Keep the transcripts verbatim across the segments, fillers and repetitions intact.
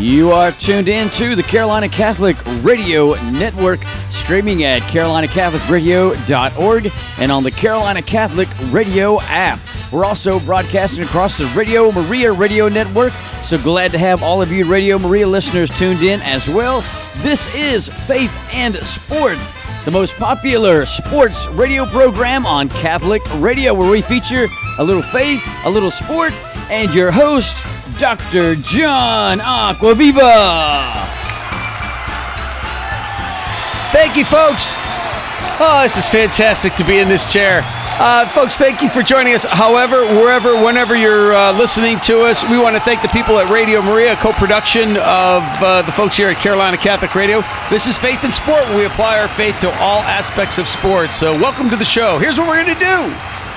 You are tuned in to the Carolina Catholic Radio Network, streaming at carolina catholic radio dot org and on the Carolina Catholic Radio app. We're also broadcasting across the Radio Maria Radio Network, so glad to have all of you Radio Maria listeners tuned in as well. This is Faith and Sport, the most popular sports radio program on Catholic radio, where we feature a little faith, a little sport, and your host, Doctor John Acquaviva. Thank you, folks. Oh, this is fantastic to be in this chair. Uh, folks, thank you for joining us. However, wherever, whenever you're uh, listening to us, we want to thank the people at Radio Maria, co-production of uh, the folks here at Carolina Catholic Radio. This is Faith and Sport, where we apply our faith to all aspects of sports. So welcome to the show. Here's what we're going to do.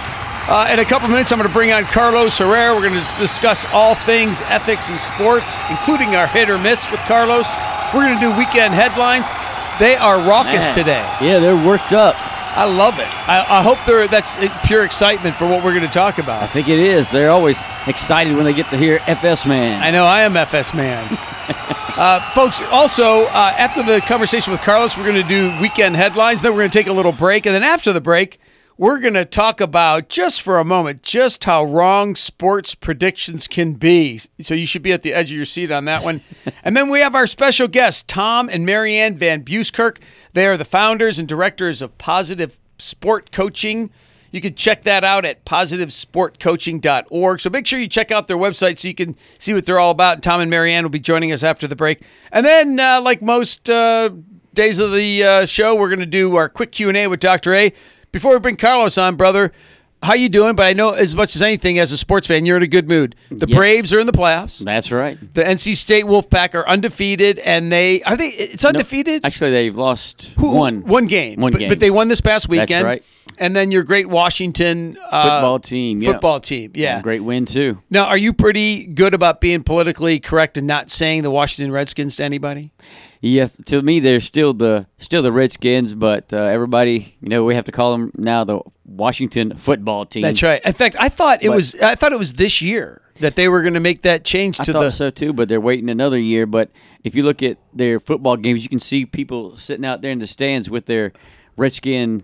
Uh, in a couple minutes, I'm going to bring on Carlos Herrera. We're going to discuss all things ethics and sports, including our hit or miss with Carlos. We're going to do weekend headlines. They are raucous Man. today. Yeah, they're worked up. I love it. I, I hope they're, that's pure excitement for what we're going to talk about. I think it is. They're always excited when they get to hear F S Man. I know. I am F S Man. uh, folks, also, uh, after the conversation with Carlos, we're going to do weekend headlines. Then we're going to take a little break. And then after the break, we're going to talk about, just for a moment, just how wrong sports predictions can be. So you should be at the edge of your seat on that one. And then we have our special guests, Tom and Marianne Van Buskirk. They are the founders and directors of Positive Sport Coaching. You can check that out at positive sport coaching dot org. So make sure you check out their website so you can see what they're all about. And Tom and Marianne will be joining us after the break. And then, uh, like most uh, days of the uh, show, we're going to do our quick Q and A with Doctor A. Before we bring Carlos on, brother, how you doing? But I know as much as anything, as a sports fan, you're in a good mood. The Yes. Braves are in the playoffs. That's right. The N C State Wolfpack are undefeated, and they are they. It's undefeated. No, actually, they've lost Who- one. one game. One but, game. but they won this past weekend. That's right. And then your great Washington uh, Football team. Yeah. Football team. Yeah. And great win, too. Now, are you pretty good about being politically correct and not saying the Washington Redskins to anybody? Yes, to me, they're still the still the Redskins, but uh, everybody, you know, we have to call them now the Washington Football Team. That's right. In fact, I thought it But- was. I thought it was this year that they were going to make that change I to thought the. so too, but they're waiting another year. But if you look at their football games, you can see people sitting out there in the stands with their Redskin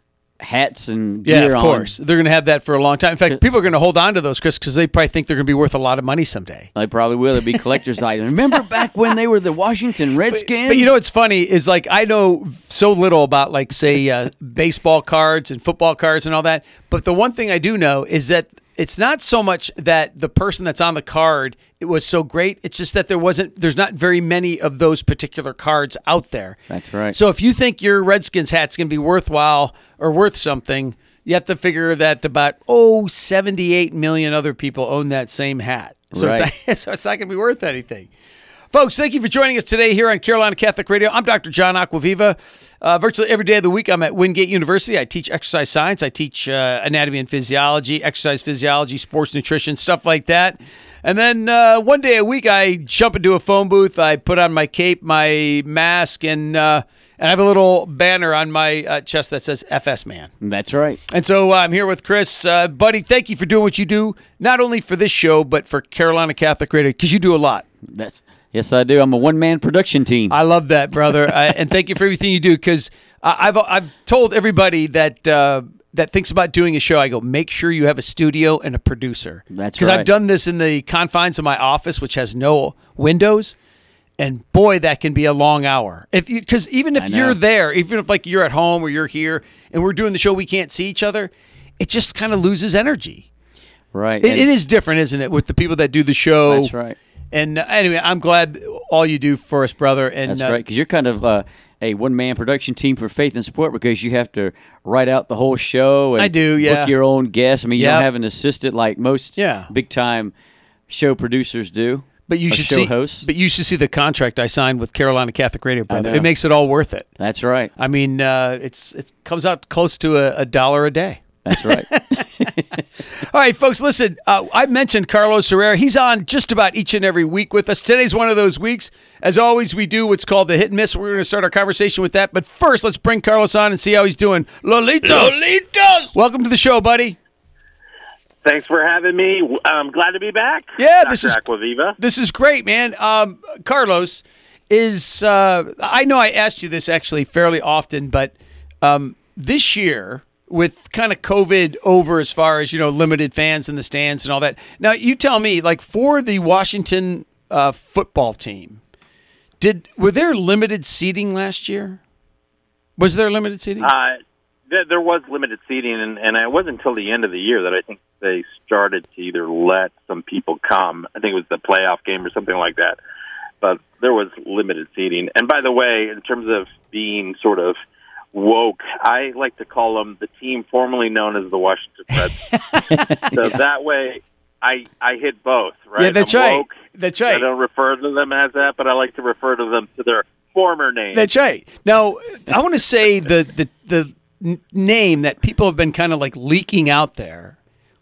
hats and gear Yeah, of on. course. They're going to have that for a long time. In fact, people are going to hold on to those, Chris, because they probably think they're going to be worth a lot of money someday. They probably will. It'll be collector's items. Remember back when they were the Washington Redskins? But you know what's funny is, like, I know so little about, like, say, uh, baseball cards and football cards and all that. But the one thing I do know is that it's not so much that the person that's on the card, it was so great. It's just that there wasn't, there's not very many of those particular cards out there. That's right. So if you think your Redskins hat's going to be worthwhile or worth something, you have to figure that about, oh, seventy-eight million other people own that same hat. So Right. it's not, so it's not going to be worth anything. Folks, thank you for joining us today here on Carolina Catholic Radio. I'm Doctor John Acquaviva. Uh, virtually every day of the week, I'm at Wingate University. I teach exercise science. I teach uh, anatomy and physiology, exercise physiology, sports nutrition, stuff like that. And then uh, one day a week, I jump into a phone booth. I put on my cape, my mask, and uh, and I have a little banner on my uh, chest that says F S Man. That's right. And so uh, I'm here with Chris. Uh, buddy, thank you for doing what you do, not only for this show, but for Carolina Catholic Radio, because you do a lot. That's yes, I do. I'm a one-man production team. I love that, brother, I, and thank you for everything you do. Because I've I've told everybody that uh, that thinks about doing a show, I go, make sure you have a studio and a producer. That's because right. I've done this in the confines of my office, which has no windows, and boy, that can be a long hour. If because even if I know. you're there, even if like you're at home or you're here and we're doing the show, we can't see each other. It just kind of loses energy. Right. It, And it is different, isn't it, with the people that do the show? That's right. And uh, anyway, I'm glad all you do for us, brother. And That's uh, right, because you're kind of uh, a one-man production team for Faith and Sport, because you have to write out the whole show and I do, yeah. book your own guests. I mean, you Yep. don't have an assistant like most Yeah. big-time show producers do. But you or should show see. hosts. But you should see the contract I signed with Carolina Catholic Radio, brother. know. It makes it all worth it. That's right. I mean, uh, it's it comes out close to a, a dollar a day. That's right. All right, folks, listen, uh, I mentioned Carlos Herrera. He's on just about each and every week with us. Today's one of those weeks. As always, we do what's called the hit and miss. We're going to start our conversation with that. But first, let's bring Carlos on and see how he's doing. Lolitos. Lolitos! Welcome to the show, buddy. Thanks for having me. I'm glad to be back. Yeah, Doctor this is Acquaviva. This is great, man. Um, Carlos is. Uh, I know I asked you this actually fairly often, but um, this year with kind of COVID over, as far as you know, limited fans in the stands and all that. Now, you tell me, like for the Washington uh, football team, did were there limited seating last year? Was there limited seating? Uh, th- there was limited seating, and, and it wasn't until the end of the year that I think they started to either let some people come. I think it was the playoff game or something like that. But there was limited seating. And by the way, in terms of being sort of woke, I like to call them the team formerly known as the Washington Redskins. So yeah. That way, I I hit both, right? Yeah, that's I'm right. woke. That's right. I don't refer to them as that, but I like to refer to them to their former name. That's right. Now, I want to say the the the n- name that people have been kind of like leaking out there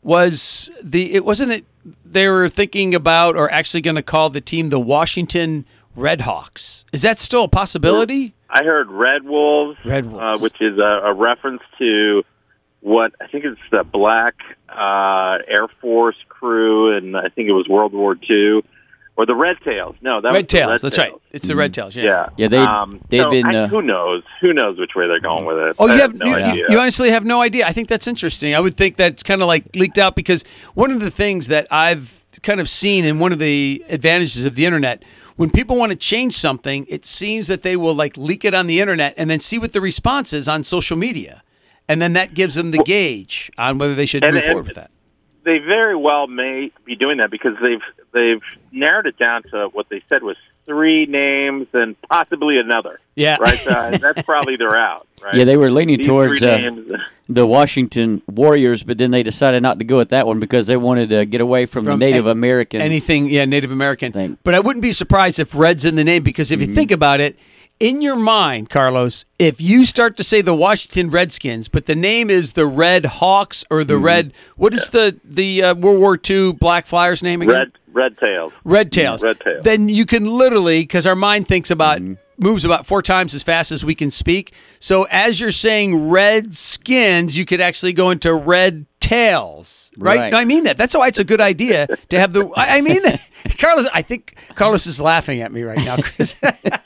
was the it wasn't it they were thinking about or actually going to call the team the Washington Redhawks. Is that still a possibility? I heard Red Wolves, Red Wolves. Uh, which is a, a reference to what I think it's the black uh, Air Force crew, and I think it was World War Two. Or the Red Tails. No, that Red was the Tails. Red That's Tails. right. It's the Red Tails. Yeah. Yeah. Yeah, they um, they've so been. I, Uh, who knows? Who knows which way they're going with it? Oh, I you have, have no you, idea. you honestly have no idea. I think that's interesting. I would think that's kind of like leaked out because one of the things that I've kind of seen and one of the advantages of the internet, when people want to change something, it seems that they will like leak it on the internet and then see what the response is on social media, and then that gives them the gauge on whether they should and, move and forward with that. They very well may be doing that because they've they've narrowed it down to what they said was three names and possibly another. Yeah. Right? Uh, that's probably their out, right? Yeah, they were leaning These towards three uh, names. the Washington Warriors, but then they decided not to go with that one because they wanted to get away from, From the Native a- American. Anything, yeah, Native American. Thing. But I wouldn't be surprised if Red's in the name because if you think about it, in your mind, Carlos, if you start to say the Washington Redskins, but the name is the Red Hawks or the Red, what is the the uh, World War Two Black Flyers name again? Red Red Tails. Red Tails. Red Tails. Then you can literally, because our mind thinks about, moves about four times as fast as we can speak. So as you're saying red skins, you could actually go into red tails, right? Right. No, I mean that. That's why it's a good idea to have the, I I mean that. Carlos, I think Carlos is laughing at me right now, Chris.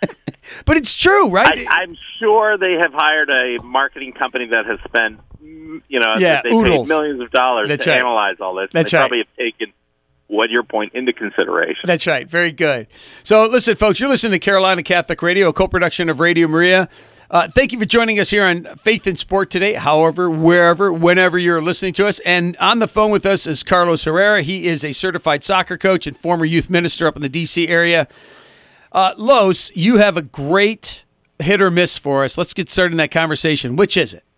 But it's true, right? I, I'm sure they have hired a marketing company that has spent, mm, you know, Yeah, they oodles. paid millions of dollars That's to right. analyze all this. That's they right. probably have taken what your point into consideration. That's right. Very good. So listen, folks, you're listening to Carolina Catholic Radio, a co-production of Radio Maria. Uh, thank you for joining us here on Faith and Sport today, however, wherever, whenever you're listening to us. And on the phone with us is Carlos Herrera. He is a certified soccer coach and former youth minister up in the D C area. Uh, Los, you have a great hit or miss for us. Let's get started in that conversation. Which is it?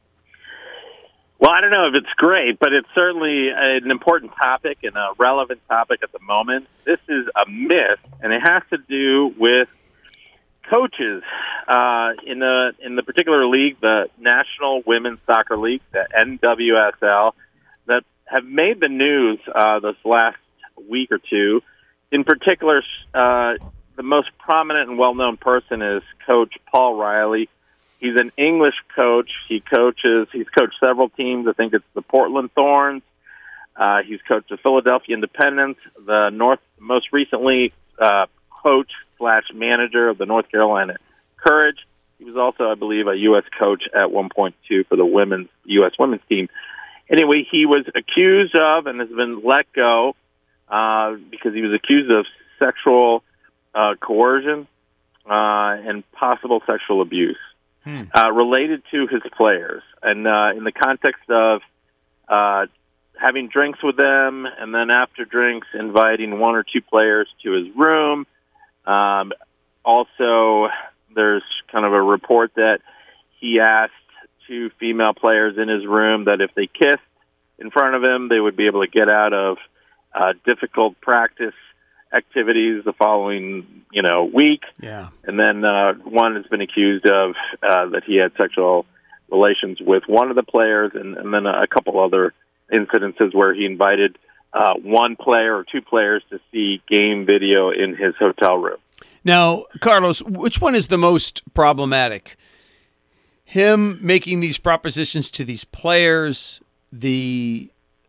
Well, I don't know if it's great, but it's certainly an important topic and a relevant topic at the moment. This is a myth, and it has to do with coaches uh, in the in the particular league, the National Women's Soccer League, the N W S L, that have made the news uh, this last week or two. In particular, uh, the most prominent and well-known person is Coach Paul Riley. He's an English coach. He coaches. He's coached several teams. I think it's the Portland Thorns. Uh, he's coached the Philadelphia Independence. The North, most recently, uh, coach slash manager of the North Carolina Courage. He was also, I believe, a U S coach at one point too for the women's U S women's team. Anyway, he was accused of and has been let go uh, because he was accused of sexual uh, coercion uh, and possible sexual abuse. Hmm. Uh, related to his players, and uh, in the context of uh, having drinks with them, and then after drinks, inviting one or two players to his room. Um, also, there's kind of a report that he asked two female players in his room that if they kissed in front of him, they would be able to get out of uh, difficult practice activities the following, you know, week. Yeah. And then uh, one has been accused of uh, that he had sexual relations with one of the players, and, and then a couple other incidences where he invited uh, one player or two players to see game video in his hotel room. Now, Carlos, which one is the most problematic? Him making these propositions to these players, the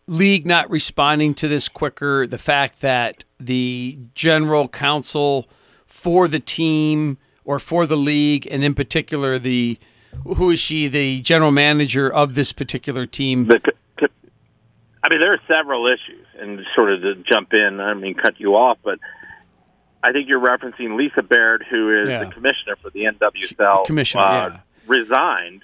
league not responding to this quicker, the fact that the general counsel for the team or for the league, and in particular the who is she, the general manager of this particular team? The, I mean, there are several issues, and sort of to jump in, I mean, cut you off, but I think you're referencing Lisa Baird, who is yeah. the commissioner for the N W S L, commissioner, uh, yeah. resigned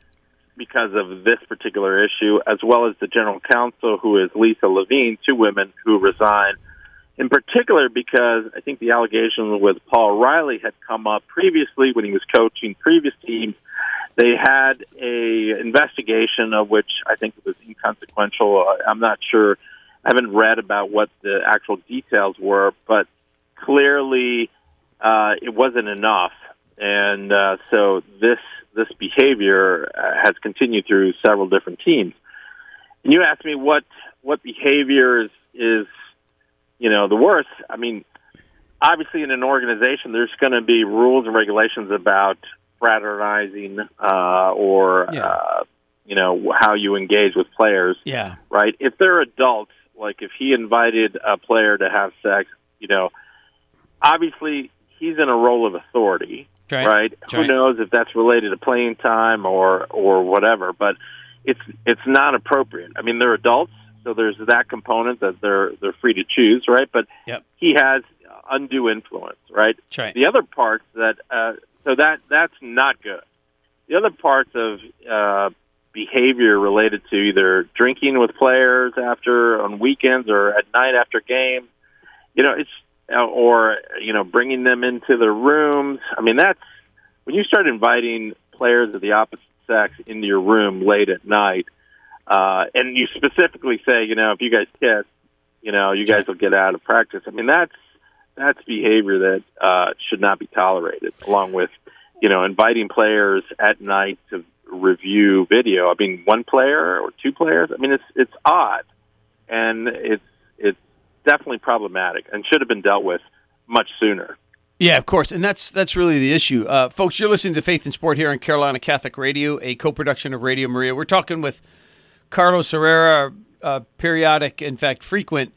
because of this particular issue, as well as the general counsel, who is Lisa Levine, two women who resigned, in particular because I think the allegations with Paul Riley had come up previously when he was coaching previous teams. They had a investigation of which I think was inconsequential. I'm not sure. I haven't read about what the actual details were, but clearly uh, it wasn't enough. And uh, so this this behavior uh, has continued through several different teams. And you asked me what what behavior is, is you know, the worst. I mean, obviously in an organization, there's going to be rules and regulations about fraternizing uh, or, yeah. uh, you know, how you engage with players. Yeah. Right? If they're adults, like if he invited a player to have sex, you know, obviously he's in a role of authority, right? right? Who right. knows if that's related to playing time or, or whatever, but it's it's not appropriate. I mean, they're adults, so there's that component that they're they're free to choose, right? But yep. he has undue influence, right? right. The other parts that uh, so that that's not good. The other parts of uh, behavior related to either drinking with players after on weekends or at night after games, you know, it's or you know bringing them into the rooms. I mean, that's when you start inviting players of the opposite sex into your room late at night, uh, and you specifically say, you know, if you guys kiss, you know, you guys will get out of practice. I mean, that's that's behavior that uh, should not be tolerated, along with, you know, inviting players at night to review video. I mean, one player or two players. I mean, it's it's odd, and it's it's definitely problematic and should have been dealt with much sooner. Yeah, of course, and that's that's really the issue. Uh, folks, you're listening to Faith and Sport here on Carolina Catholic Radio, a co-production of Radio Maria. We're talking with Carlos Herrera, uh, periodic, in fact, frequent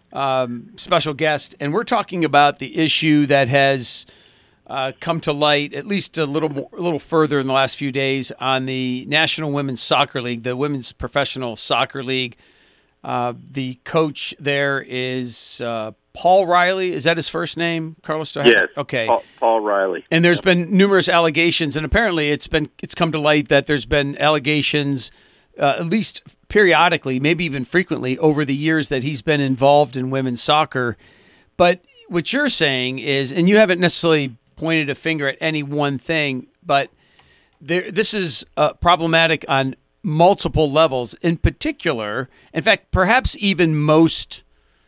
um, special guest, and we're talking about the issue that has uh, come to light at least a little more, a little further in the last few days on the National Women's Soccer League, the Women's Professional Soccer League. Uh, the coach there is uh, Paul Riley. Is that his first name, Carlos? Do I have yes. it? Okay. Paul, Paul Riley. And there's been numerous allegations, and apparently it's been it's come to light that there's been allegations, uh, at least periodically, maybe even frequently, over the years that he's been involved in women's soccer. But what you're saying is, and you haven't necessarily pointed a finger at any one thing, but there, this is uh, problematic on multiple levels. In particular, in fact, perhaps even most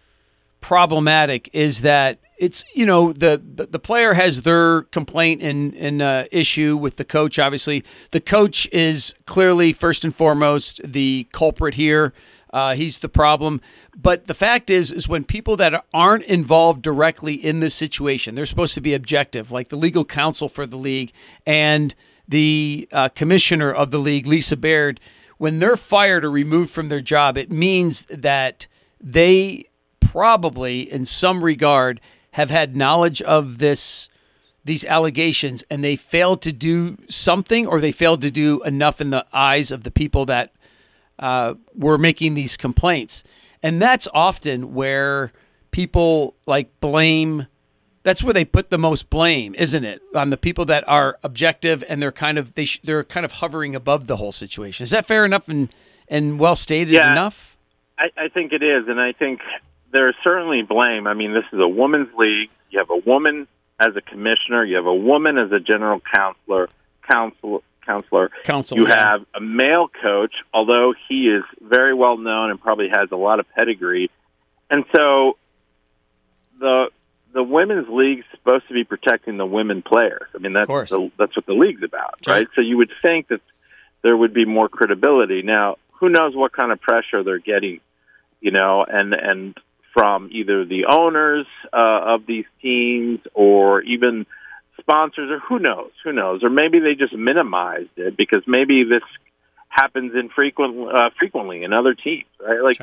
problematic is that it's, you know, the, the, the player has their complaint and, and uh, issue with the coach. Obviously, the coach is clearly first and foremost the culprit here. Uh, he's the problem. But the fact is, is when people that aren't involved directly in this situation, they're supposed to be objective, like the legal counsel for the league and the uh, commissioner of the league, Lisa Baird. When they're fired or removed from their job, it means that they probably, in some regard, have had knowledge of this, these allegations, and they failed to do something, or they failed to do enough in the eyes of the people that uh, were making these complaints. And that's often where people like blame. That's where they put the most blame, isn't it, on the people that are objective and they're kind of they sh- they're kind of hovering above the whole situation. Is that fair enough and and well stated yeah, enough? I, I think it is, and I think there's certainly blame. I mean, this is a women's league. You have a woman as a commissioner. You have a woman as a general counselor. Counsel, counselor. Counsel. You yeah. have a male coach, although he is very well known and probably has a lot of pedigree. And so the the women's league's supposed to be protecting the women players. I mean, that's the, that's what the league's about, right? right? So you would think that there would be more credibility. Now, who knows what kind of pressure they're getting, you know, and and from either the owners uh, of these teams or even sponsors, or who knows, who knows, or maybe they just minimized it because maybe this happens infrequent, uh, frequently in other teams, right? Like right.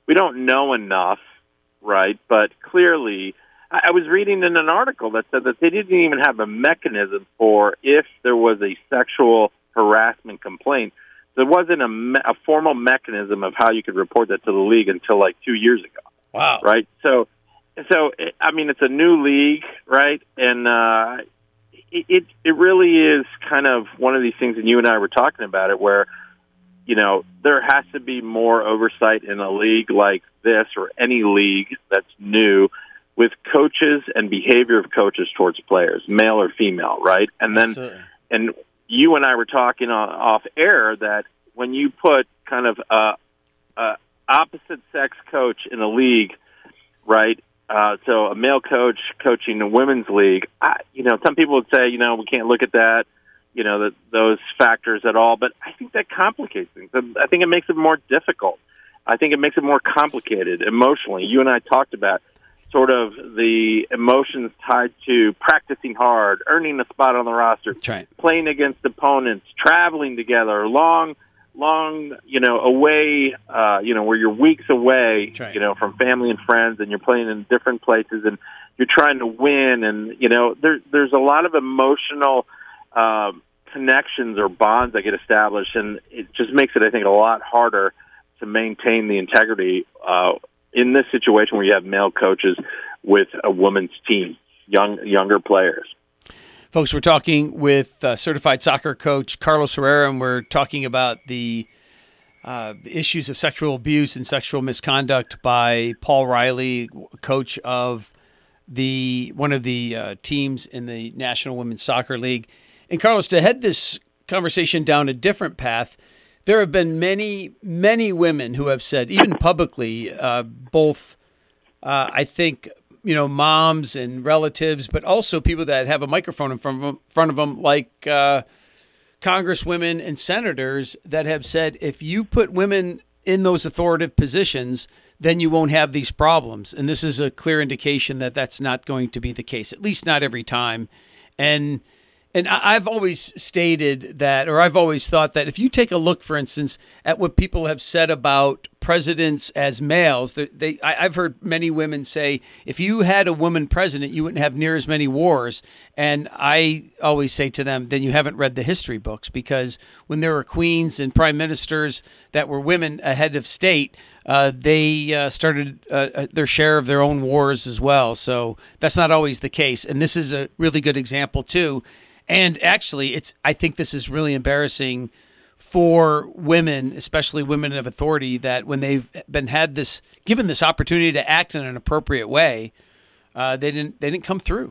we don't know enough, right? But clearly, I, I was reading in an article that said that they didn't even have a mechanism for if there was a sexual harassment complaint. There wasn't a, me- a formal mechanism of how you could report that to the league until like two years ago. Wow. Right? So, so I mean, it's a new league, right? And uh, it, it it really is kind of one of these things, and you and I were talking about it, where, you know, there has to be more oversight in a league like this or any league that's new with coaches and behavior of coaches towards players, male or female, right? And then, Absolutely. and you and I were talking on, off air that when you put kind of a, a opposite sex coach in a league, right? Uh, so a male coach coaching a women's league, I, you know, some people would say, you know, we can't look at that, you know, that those factors at all. But I think that complicates things. I think it makes it more difficult. I think it makes it more complicated emotionally. You and I talked about sort of the emotions tied to practicing hard, earning a spot on the roster, Right. playing against opponents, traveling together, long, long, you know, away, uh, you know, where you're weeks away, Right. you know, from family and friends, and you're playing in different places, and you're trying to win, and, you know, there, there's a lot of emotional um, connections or bonds that get established, and it just makes it, I think, a lot harder to maintain the integrity uh in this situation where you have male coaches with a women's team, young younger players. Folks, we're talking with uh, certified soccer coach Carlos Herrera, and we're talking about the, uh, the issues of sexual abuse and sexual misconduct by Paul Riley, coach of the one of the uh, teams in the National Women's Soccer League. And Carlos, to head this conversation down a different path, there have been many, many women who have said, even publicly, uh, both, uh, I think, you know, moms and relatives, but also people that have a microphone in front of them, front of them like uh, congresswomen and senators that have said, if you put women in those authoritative positions, then you won't have these problems. And this is a clear indication that that's not going to be the case, at least not every time. And And I've always stated that, or I've always thought that if you take a look, for instance, at what people have said about presidents as males, they, they I've heard many women say, if you had a woman president, you wouldn't have near as many wars. And I always say to them, then you haven't read the history books, because when there were queens and prime ministers that were women ahead of state, uh, they uh, started uh, their share of their own wars as well. So that's not always the case. And this is a really good example, too. And actually, it's I think this is really embarrassing for women, especially women of authority, that when they've been had this given this opportunity to act in an appropriate way, uh, they didn't they didn't come through.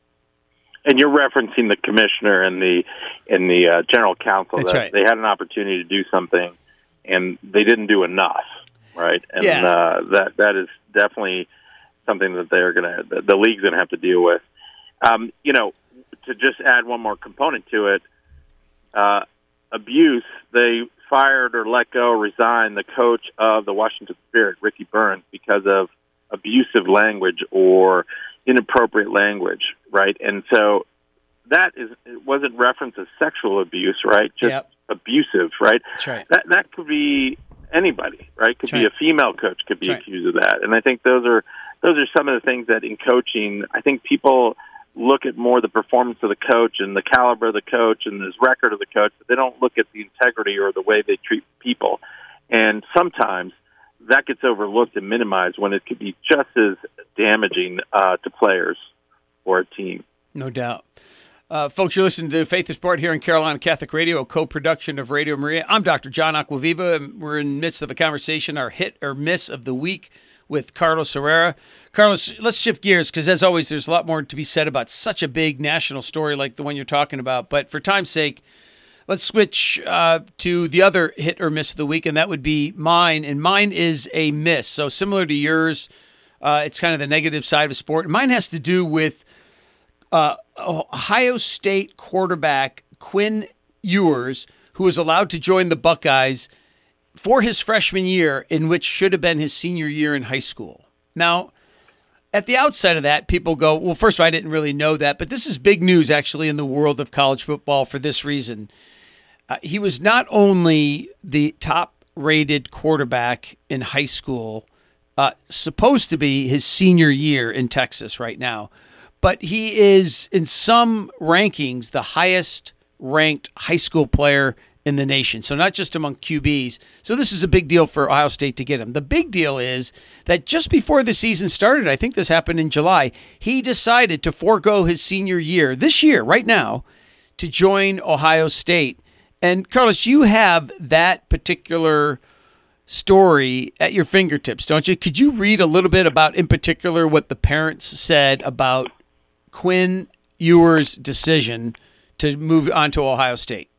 And you're referencing the commissioner and the and the uh, general counsel. That's that right. They had an opportunity to do something, and they didn't do enough, right? And Yeah. uh, that that is definitely something that they're gonna the, the league's gonna have to deal with. Um, you know. To just add one more component to it, uh, abuse, they fired or let go, resigned the coach of the Washington Spirit, Ricky Burns, because of abusive language or inappropriate language, right? And so that is it wasn't referenced as sexual abuse, right? Just Yep. abusive, right? That's right. That that could be anybody, right? Could That's be right. a female coach could be That's right. accused of that. And I think those are those are some of the things that in coaching, I think people look at more the performance of the coach and the caliber of the coach and his record of the coach, but they don't look at the integrity or the way they treat people. And sometimes that gets overlooked and minimized when it could be just as damaging uh, to players or a team. No doubt. Uh, folks, you're listening to Faith and Sport here on Carolina Catholic Radio, a co-production of Radio Maria. I'm Doctor John Acquaviva, and we're in the midst of a conversation, our hit or miss of the week, with Carlos Herrera. Carlos, let's shift gears, because as always, there's a lot more to be said about such a big national story like the one you're talking about. But for time's sake, let's switch uh, to the other hit or miss of the week, and that would be mine. And mine is a miss. So similar to yours, uh, it's kind of the negative side of sport. Mine has to do with uh, Ohio State quarterback Quinn Ewers, who was allowed to join the Buckeyes for his freshman year, in which should have been his senior year in high school. Now, at the outset of that, people go, well, first of all, I didn't really know that, but this is big news actually in the world of college football for this reason. Uh, he was not only the top-rated quarterback in high school uh, supposed to be his senior year in Texas right now. But he is, in some rankings, the highest ranked high school player in the nation. So not just among Q Bs. So this is a big deal for Ohio State to get him. The big deal is that just before the season started, I think this happened in July, he decided to forego his senior year, this year, right now, to join Ohio State. And Carlos, you have that particular story at your fingertips, don't you? Could you read a little bit about, in particular, what the parents said about Quinn Ewers' decision to move on to Ohio State?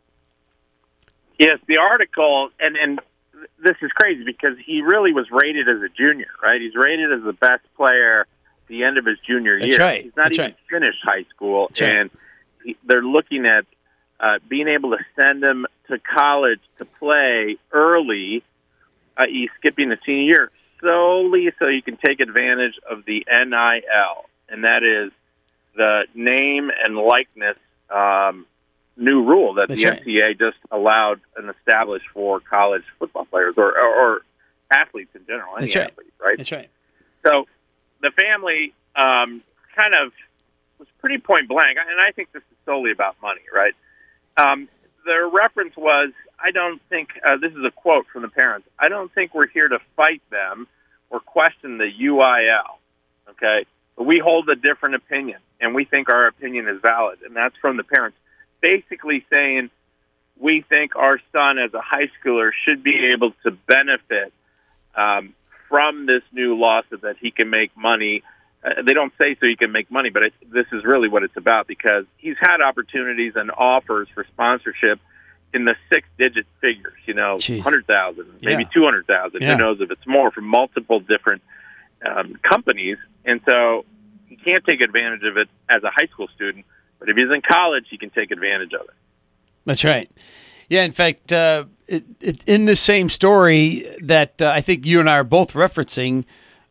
Yes, the article, and, and this is crazy because he really was rated as a junior, right? He's rated as the best player at the end of his junior That's year. Right. He's not That's even right. finished high school, That's right. and he, they're looking at uh, being able to send him to college to play early, that is skipping the senior year, solely so you can take advantage of the N I L, and that is the name and likeness um, new rule that That's the right. N C A A just allowed and established for college football players or, or, or athletes in general, any That's right. athlete, right? That's right. So the family um, kind of was pretty point blank, and I think this is solely about money, right? Um, their reference was, I don't think, uh, this is a quote from the parents, I don't think we're here to fight them or question the U I L, okay? But we hold a different opinion, and we think our opinion is valid, and that's from the parents. Basically saying we think our son as a high schooler should be able to benefit um, from this new law so that he can make money. Uh, they don't say so he can make money, but it, this is really what it's about because he's had opportunities and offers for sponsorship in the six-digit figures, you know, Jeez. one hundred thousand dollars, maybe Yeah. two hundred thousand dollars. Yeah. Who knows if it's more from multiple different um, companies. And so he can't take advantage of it as a high school student. But if he's in college, he can take advantage of it. That's right. Yeah, in fact, uh, it, it, in the same story that uh, I think you and I are both referencing,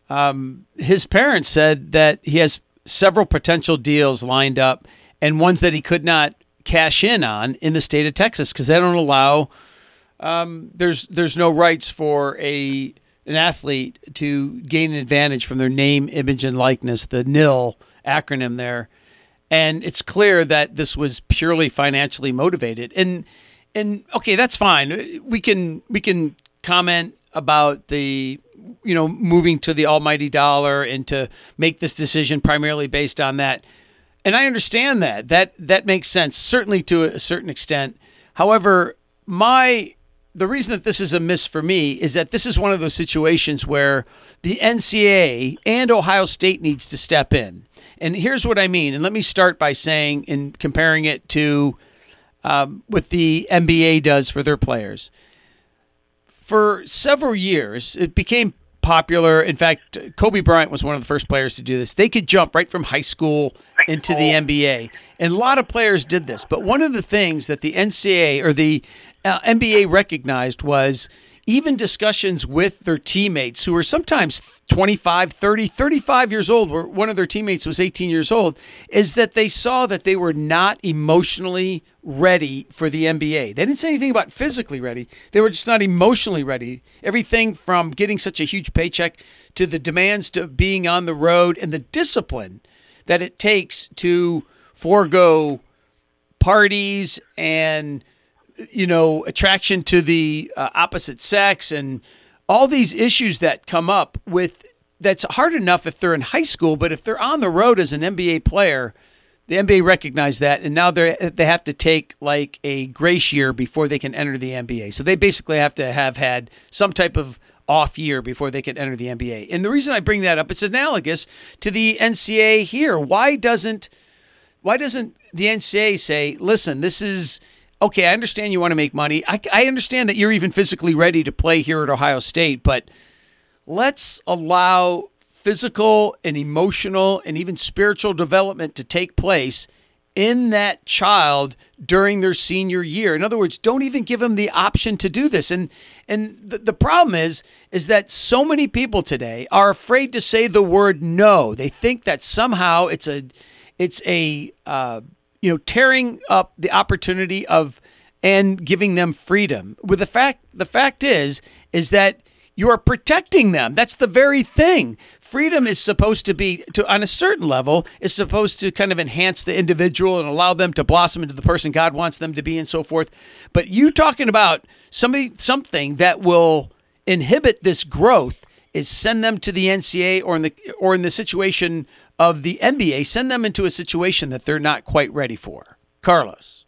um, his parents said that he has several potential deals lined up and ones that he could not cash in on in the state of Texas because they don't allow, um, there's there's no rights for a an athlete to gain an advantage from their name, image, and likeness, the N I L acronym there. And it's clear that this was purely financially motivated. And and okay, that's fine. We can we can comment about the you know moving to the almighty dollar and to make this decision primarily based on that. And I understand that. That that makes sense, certainly to a certain extent. However, my the reason that this is a miss for me is that this is one of those situations where the N C A A and Ohio State needs to step in. And here's what I mean. And let me start by saying and comparing it to um, what the N B A does for their players. For several years, it became popular. In fact, Kobe Bryant was one of the first players to do this. They could jump right from high school into the N B A. And a lot of players did this. But one of the things that the N C A A or the uh, N B A recognized was even discussions with their teammates who were sometimes twenty-five, thirty, thirty-five years old, where one of their teammates was eighteen years old, is that they saw that they were not emotionally ready for the N B A. They didn't say anything about physically ready. They were just not emotionally ready. Everything from getting such a huge paycheck to the demands to being on the road and the discipline that it takes to forego parties and you know, attraction to the uh, opposite sex and all these issues that come up with that's hard enough if they're in high school, but if they're on the road as an N B A player, the N B A recognized that, and now they they have to take like a grace year before they can enter the N B A. So they basically have to have had some type of off year before they can enter the N B A. And the reason I bring that up, it's analogous to the N C A A here. Why doesn't why doesn't the N C A A say, listen, this is okay, I understand you want to make money. I, I understand that you're even physically ready to play here at Ohio State, but let's allow physical and emotional and even spiritual development to take place in that child during their senior year. In other words, don't even give them the option to do this. And and the, the problem is, is that so many people today are afraid to say the word no. They think that somehow it's a, it's a, uh, you know, tearing up the opportunity of and giving them freedom. With the fact, the fact is, is that you are protecting them. That's the very thing. Freedom is supposed to be, to on a certain level, is supposed to kind of enhance the individual and allow them to blossom into the person God wants them to be and so forth. But you talking about somebody something that will inhibit this growth is send them to the N C A A or in the or in the situation of the N B A, send them into a situation that they're not quite ready for. Carlos.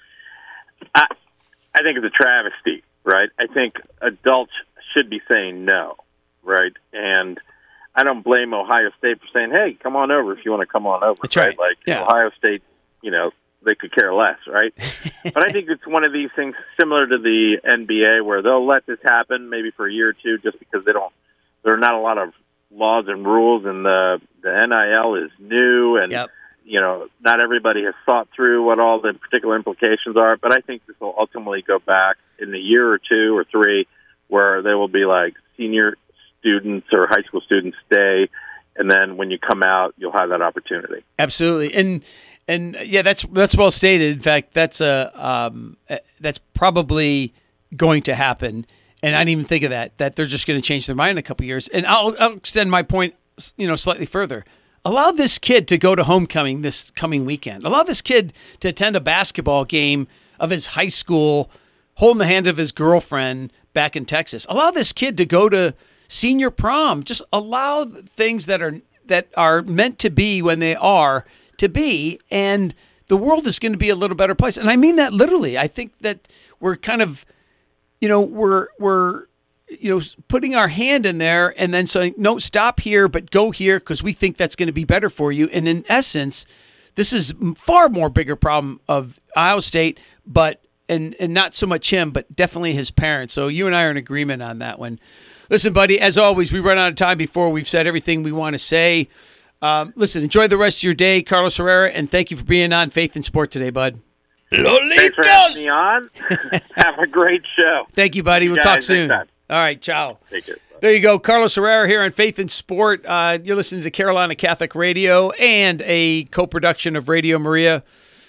I, I think it's a travesty, right? I think adults should be saying no, right? And I don't blame Ohio State for saying, hey, come on over if you want to come on over. That's right. right? Like yeah. Ohio State, you know, they could care less, right? But I think it's one of these things similar to the N B A where they'll let this happen maybe for a year or two just because they don't, there are not a lot of laws and rules, and the, the N I L is new, and, yep. you know, not everybody has thought through what all the particular implications are. But I think this will ultimately go back in a year or two or three where there will be like senior students or high school students stay, and then when you come out, you'll have that opportunity. Absolutely, and and yeah, that's that's well stated. In fact, that's a um, that's probably going to happen. And I didn't even think of that. That they're just going to change their mind in a couple of years. And I'll, I'll extend my point, you know, slightly further. Allow this kid to go to homecoming this coming weekend. Allow this kid to attend a basketball game of his high school, holding the hand of his girlfriend back in Texas. Allow this kid to go to senior prom. Just allow things that are that are meant to be when they are to be, and the world is going to be a little better place. And I mean that literally. I think that we're kind of, you know, we're we're you know putting our hand in there and then saying, no, stop here, but go here because we think that's going to be better for you. And in essence, this is far more bigger problem of Ohio State, but and and not so much him, but definitely his parents. So you and I are in agreement on that one. Listen, buddy, as always, we run out of time before we've said everything we want to say. Um, listen, enjoy the rest of your day, Carlos Herrera, and thank you for being on Faith in Sport today, bud. Lolitos. Thanks for having me on. Have a great show. Thank you, buddy. We'll talk soon. All right, ciao. Take care. There you go. Carlos Herrera here on Faith in Sport. Uh, you're listening to Carolina Catholic Radio and a co-production of Radio Maria.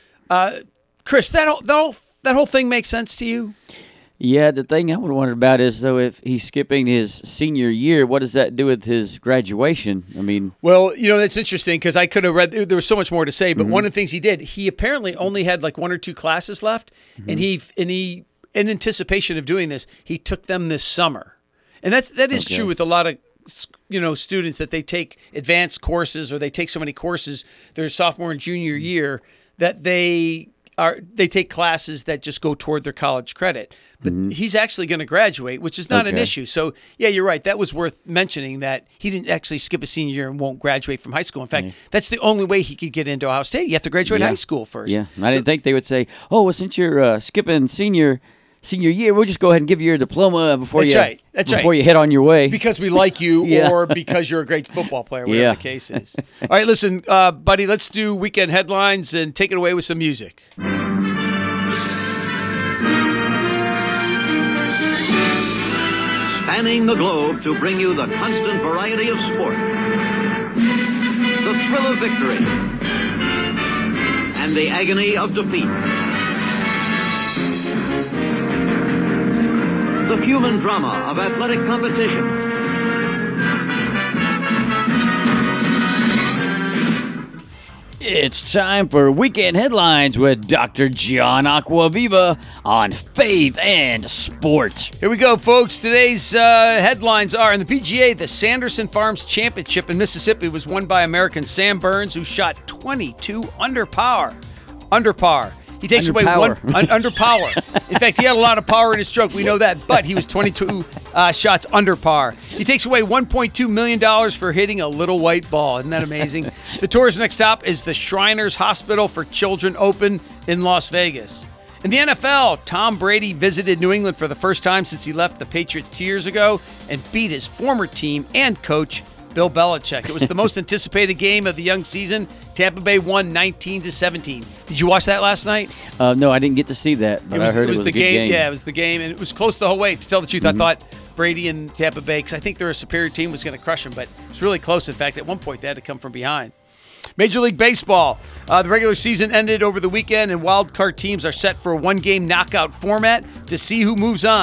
Uh, Chris, that whole, that, whole, that whole thing makes sense to you? Yeah, the thing I would wonder about is, though, if he's skipping his senior year, what does that do with his graduation? I mean, well, you know, that's interesting because I could have read, there was so much more to say, but mm-hmm. one of the things he did, he apparently only had like one or two classes left, mm-hmm. and he, and he, in anticipation of doing this, he took them this summer. And that's, that is okay. True with a lot of, you know, students that they take advanced courses or they take so many courses their sophomore and junior mm-hmm. year that they are, they take classes that just go toward their college credit. But mm-hmm. he's actually going to graduate, which is not okay. an issue. So, yeah, you're right. That was worth mentioning that he didn't actually skip a senior year and won't graduate from high school. In fact, yeah. that's the only way he could get into Ohio State. You have to graduate yeah. high school first. Yeah, I so, didn't think they would say, oh, well, since you're uh, skipping senior senior year, we'll just go ahead and give you your diploma before that's you right. That's before right. you head on your way. Because we like you yeah. or because you're a great football player, whatever yeah. the case is. All right, listen, uh, buddy, let's do weekend headlines and take it away with some music. Spanning the globe to bring you the constant variety of sport, the thrill of victory, and the agony of defeat. The human drama of athletic competition. It's time for Weekend Headlines with Doctor John Aquaviva on Faith and Sport. Here we go, folks. Today's uh, headlines are, in the P G A, the Sanderson Farms Championship in Mississippi was won by American Sam Burns, who shot twenty-two under par. Under par. He takes under away power. one un, under power. In fact, he had a lot of power in his stroke. We know that, but he was twenty-two uh, shots under par. He takes away one point two million dollars for hitting a little white ball. Isn't that amazing? The tour's next stop is the Shriners Hospital for Children Open in Las Vegas. In the N F L, Tom Brady visited New England for the first time since he left the Patriots two years ago and beat his former team and coach, Bill Belichick. It was the most anticipated game of the young season. Tampa Bay won nineteen to seventeen. Did you watch that last night? Uh, no, I didn't get to see that, but it was, I heard it was, it was the a good game. game. Yeah, it was the game, and it was close the whole way. To tell the truth, Mm-hmm. I thought Brady and Tampa Bay, because I think they're a superior team, was going to crush them, but it was really close. In fact, at one point, they had to come from behind. Major League Baseball. Uh, the regular season ended over the weekend, and wild card teams are set for a one-game knockout format to see who moves on.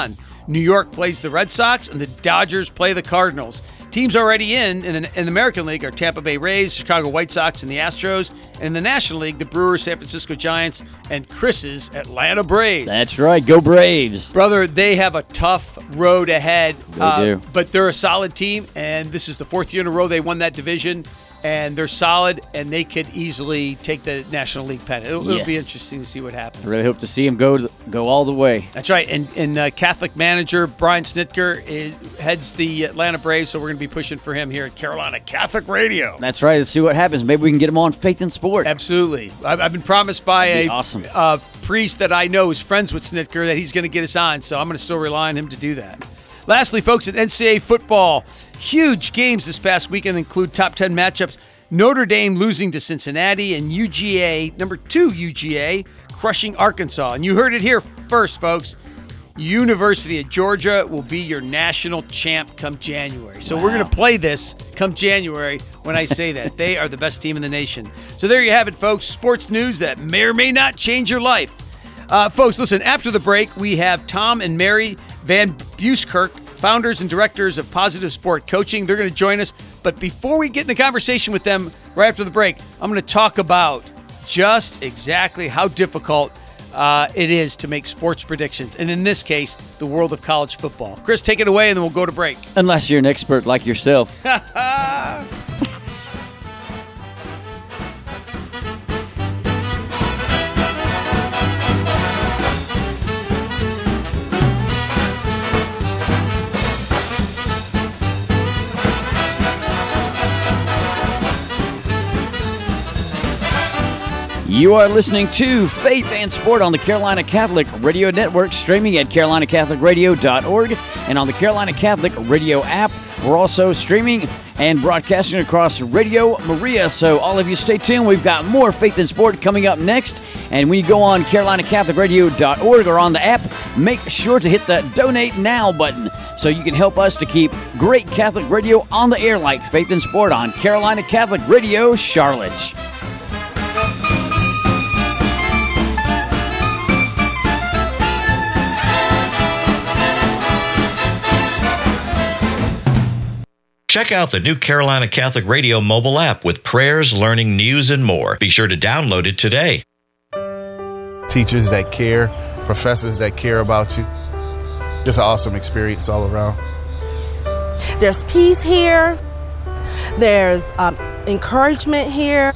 New York plays the Red Sox, and the Dodgers play the Cardinals. Teams already in in the, in the American League are Tampa Bay Rays, Chicago White Sox, and the Astros. And in the National League, the Brewers, San Francisco Giants, and Chris's Atlanta Braves. That's right. Go Braves. Brother, they have a tough road ahead. They uh, do. But they're a solid team, and this is the fourth year in a row they won that division. And they're solid, and they could easily take the National League pennant. It'll, it'll Yes. be interesting to see what happens. I really hope to see him go go all the way. That's right. And, and uh, Catholic manager Brian Snitker is, heads the Atlanta Braves, so we're going to be pushing for him here at Carolina Catholic Radio. That's right. Let's see what happens. Maybe we can get him on Faith in Sport. Absolutely. I've, I've been promised by That'd a be awesome. uh, priest that I know is friends with Snitker that he's going to get us on, so I'm going to still rely on him to do that. Lastly, folks, at N C double A football, huge games this past weekend include top ten matchups. Notre Dame losing to Cincinnati, and U G A, number two U G A, crushing Arkansas. And you heard it here first, folks. University of Georgia will be your national champ come January. So Wow. we're going to play this come January when I say that. They are the best team in the nation. So there you have it, folks. Sports news that may or may not change your life. Uh, folks, listen, after the break, we have Tom and Mary Van Buskirk, founders and directors of Positive Sport Coaching. They're going to join us. But before we get in the conversation with them right after the break, I'm going to talk about just exactly how difficult uh, it is to make sports predictions. And in this case, the world of college football. Chris, take it away, and then we'll go to break. Unless you're an expert like yourself. You are listening to Faith and Sport on the Carolina Catholic Radio Network, streaming at carolina catholic radio dot org and on the Carolina Catholic Radio app. We're also streaming and broadcasting across Radio Maria, so all of you stay tuned. We've got more Faith and Sport coming up next. And when you go on carolina catholic radio dot org or on the app, make sure to hit the Donate Now button so you can help us to keep great Catholic radio on the air like Faith and Sport on Carolina Catholic Radio Charlotte. Check out the new Carolina Catholic Radio mobile app with prayers, learning, news, and more. Be sure to download it today. Teachers that care, professors that care about you. Just an awesome experience all around. There's peace here. There's um, encouragement here.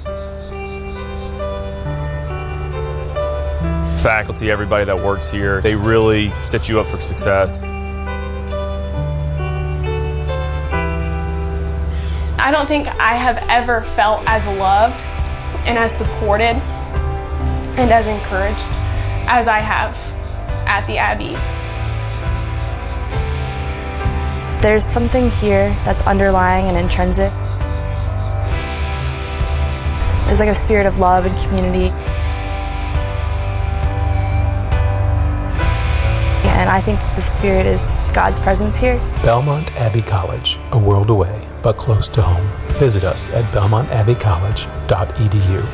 Faculty, everybody that works here, they really set you up for success. I don't think I have ever felt as loved and as supported and as encouraged as I have at the Abbey. There's something here that's underlying and intrinsic. There's like a spirit of love and community. And I think the spirit is God's presence here. Belmont Abbey College, a world away, but close to home. Visit us at belmont abbey college dot e d u.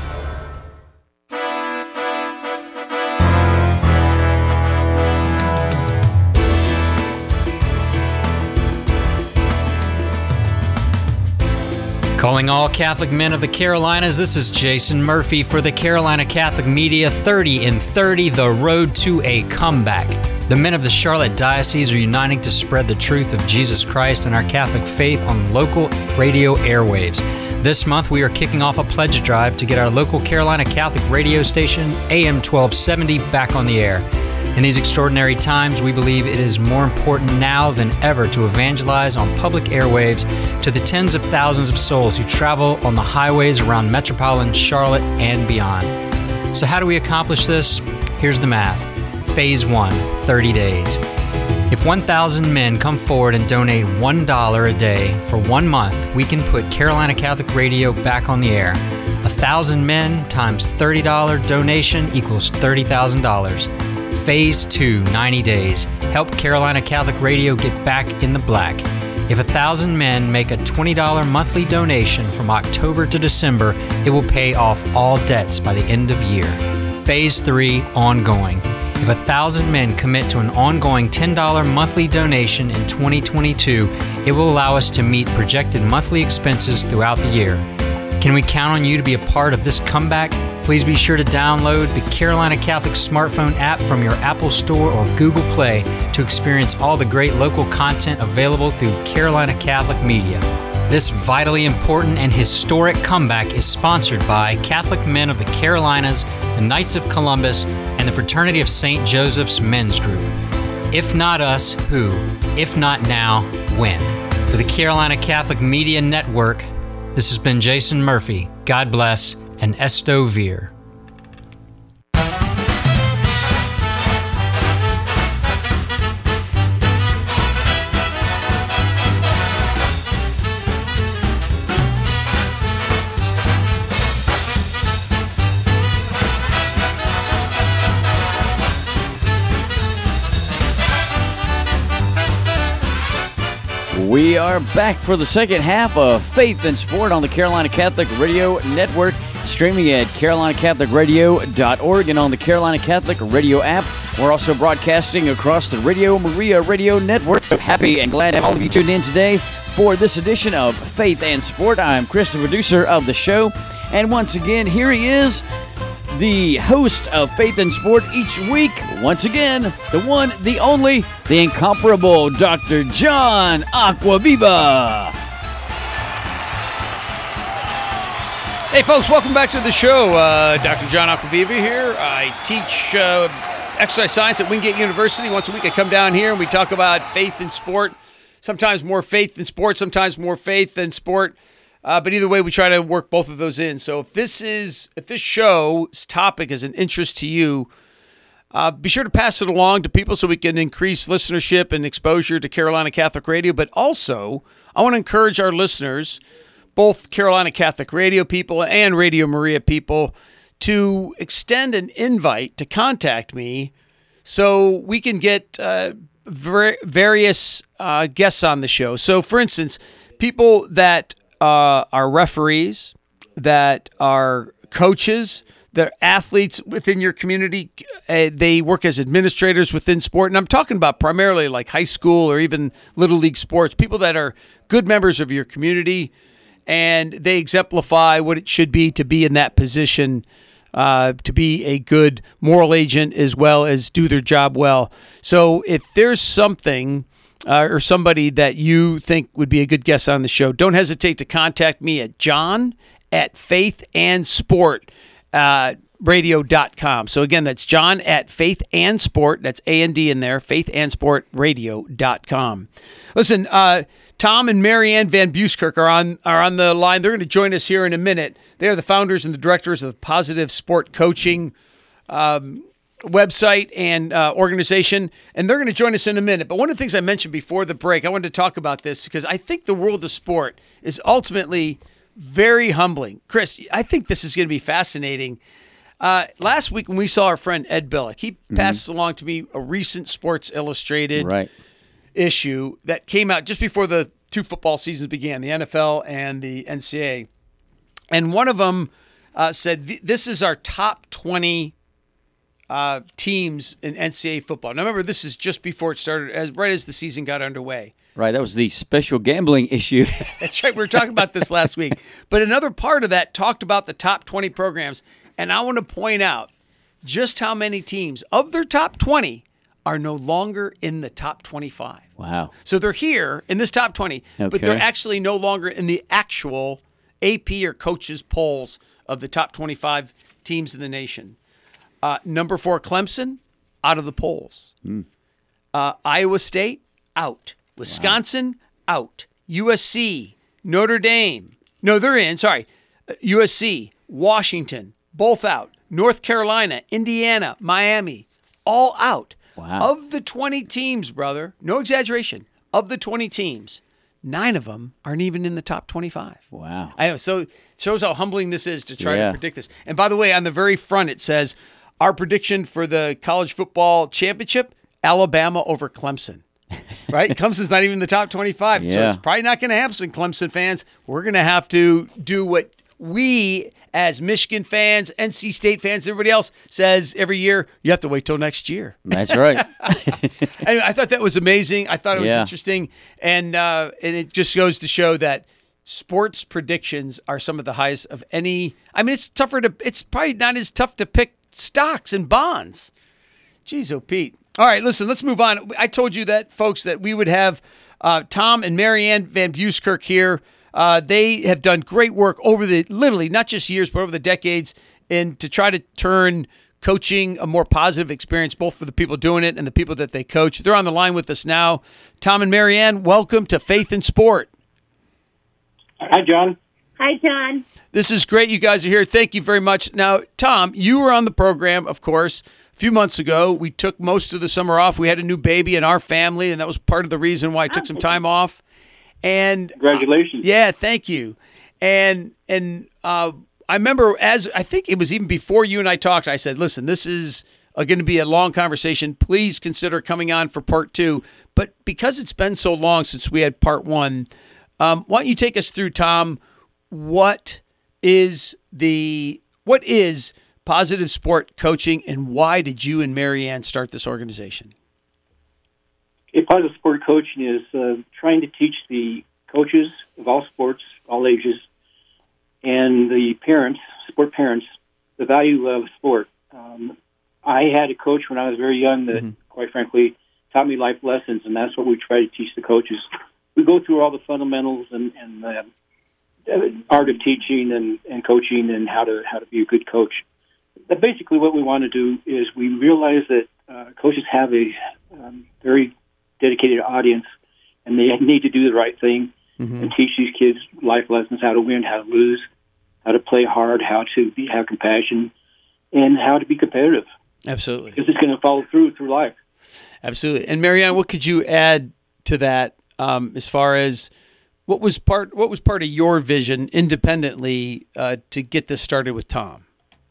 Calling all Catholic men of the Carolinas, this is Jason Murphy for the Carolina Catholic Media. Thirty in thirty, the road to a comeback. The men of the Charlotte Diocese are uniting to spread the truth of Jesus Christ and our Catholic faith on local radio airwaves. This month, we are kicking off a pledge drive to get our local Carolina Catholic radio station, A M twelve seventy, back on the air. In these extraordinary times, we believe it is more important now than ever to evangelize on public airwaves to the tens of thousands of souls who travel on the highways around metropolitan Charlotte and beyond. So how do we accomplish this? Here's the math. Phase one, thirty days. If one thousand men come forward and donate one dollar a day for one month, we can put Carolina Catholic Radio back on the air. one thousand men times thirty dollars donation equals thirty thousand dollars. Phase two, ninety days. Help Carolina Catholic Radio get back in the black. If one thousand men make a twenty dollars monthly donation from October to December, it will pay off all debts by the end of the year. Phase three, ongoing. If a thousand men commit to an ongoing ten dollars monthly donation in twenty twenty-two, it will allow us to meet projected monthly expenses throughout the year. Can we count on you to be a part of this comeback? Please be sure to download the Carolina Catholic smartphone app from your Apple Store or Google Play to experience all the great local content available through Carolina Catholic Media. This vitally important and historic comeback is sponsored by Catholic Men of the Carolinas, the Knights of Columbus, and the Fraternity of Saint Joseph's Men's Group. If not us, who? If not now, when? For the Carolina Catholic Media Network, this has been Jason Murphy. God bless, and Esto Vir. We are back for the second half of Faith and Sport on the Carolina Catholic Radio Network, streaming at carolina catholic radio dot org and on the Carolina Catholic Radio app. We're also broadcasting across the Radio Maria Radio Network. Happy and glad to have all of you tuned in today for this edition of Faith and Sport. I'm Chris, the producer of the show. And once again, here he is, the host of Faith and Sport each week. Once again, the one, the only, the incomparable Doctor John Acquaviva. Hey, folks, welcome back to the show. Uh, Doctor John Acquaviva here. I teach uh, exercise science at Wingate University. Once a week I come down here and we talk about faith and sport. Sometimes more faith than sport, sometimes more faith than sport. Uh, but either way, we try to work both of those in. So if this is if this show's topic is an interest to you, uh, be sure to pass it along to people so we can increase listenership and exposure to Carolina Catholic Radio. But also, I want to encourage our listeners, both Carolina Catholic Radio people and Radio Maria people, to extend an invite to contact me so we can get uh, ver- various uh, guests on the show. So, for instance, people that Uh, are referees, that are coaches, that are athletes within your community. Uh, they work as administrators within sport. And I'm talking about primarily like high school or even Little League sports, people that are good members of your community, and they exemplify what it should be to be in that position, uh, to be a good moral agent as well as do their job well. So if there's something Uh, or somebody that you think would be a good guest on the show, don't hesitate to contact me at john at faith and sport radio dot com. So again, that's john at faith and sport, that's A and D in there, faith and sport radio dot com. Listen, uh, Tom and Marianne Van Buskirk are on are on the line. They're going to join us here in a minute. They are the founders and the directors of Positive Sport Coaching um website and uh, organization, and they're going to join us in a minute. But one of the things I mentioned before the break, I wanted to talk about this because I think the world of sport is ultimately very humbling. Chris, I think this is going to be fascinating. Uh, last week when we saw our friend Ed Billick, he mm-hmm. passed along to me a recent Sports Illustrated right. issue that came out just before the two football seasons began, the N F L and the N C double A. And one of them uh, said, this is our top twenty Uh, teams in N C double A football. Now, remember, this is just before it started, as right as the season got underway. Right, that was the special gambling issue. That's right, we were talking about this last week. But another part of that talked about the top twenty programs, and I want to point out just how many teams of their top twenty are no longer in the top twenty-five. Wow. So, so they're here in this top twenty, okay. but they're actually no longer in the actual A P or coaches polls of the top twenty-five teams in the nation. Uh, number four, Clemson, out of the polls. Mm. Uh, Iowa State, out. Wisconsin, wow. out. U S C, Notre Dame. No, they're in. Sorry. Uh, U S C, Washington, both out. North Carolina, Indiana, Miami, all out. Wow. Of the twenty teams, brother, no exaggeration, of the twenty teams, nine of them aren't even in the top twenty-five. Wow. I know. So it shows how humbling this is to try yeah. to predict this. And by the way, on the very front, it says, our prediction for the college football championship, Alabama over Clemson. Right? Clemson's not even in the top twenty-five. Yeah. So it's probably not going to happen, Clemson fans. We're going to have to do what we as Michigan fans, N C State fans, everybody else says every year, you have to wait till next year. That's right. And I thought that was amazing. I thought it was Yeah. interesting. And uh, and it just goes to show that sports predictions are some of the highest of any. I mean, it's tougher to, it's probably not as tough to pick stocks and bonds. Jeez, oh, Pete. All right, listen, let's move on. I told you that, folks, that we would have uh, Tom and Marianne Van Buskirk here. Uh, they have done great work over the, literally, not just years, but over the decades, and to try to turn coaching a more positive experience, both for the people doing it and the people that they coach. They're on the line with us now. Tom and Marianne, welcome to Faith in Sport. Hi, John. Hi, John. This is great. You guys are here. Thank you very much. Now, Tom, you were on the program, of course, a few months ago. We took most of the summer off. We had a new baby in our family, and that was part of the reason why I took some time off. And congratulations. Uh, yeah, thank you. And and uh, I remember, as I think it was even before you and I talked, I said, listen, this is uh, going to be a long conversation. Please consider coming on for part two. But because it's been so long since we had part one, um, why don't you take us through, Tom, what is the what is Positive Sport Coaching, and why did you and Marianne start this organization? A Positive Sport Coaching is uh, trying to teach the coaches of all sports, all ages, and the parents, sport parents, the value of sport. Um, I had a coach when I was very young that, mm-hmm. quite frankly, taught me life lessons, and that's what we try to teach the coaches. We go through all the fundamentals and, and uh, art of teaching and, and coaching and how to how to be a good coach. But basically, what we want to do is we realize that uh, coaches have a um, very dedicated audience, and they need to do the right thing mm-hmm. and teach these kids life lessons: how to win, how to lose, how to play hard, how to be, have compassion, and how to be competitive. Absolutely, because it's going to follow through through life. Absolutely. And Marianne, what could you add to that um, as far as what was part what was part of your vision independently uh, to get this started with Tom?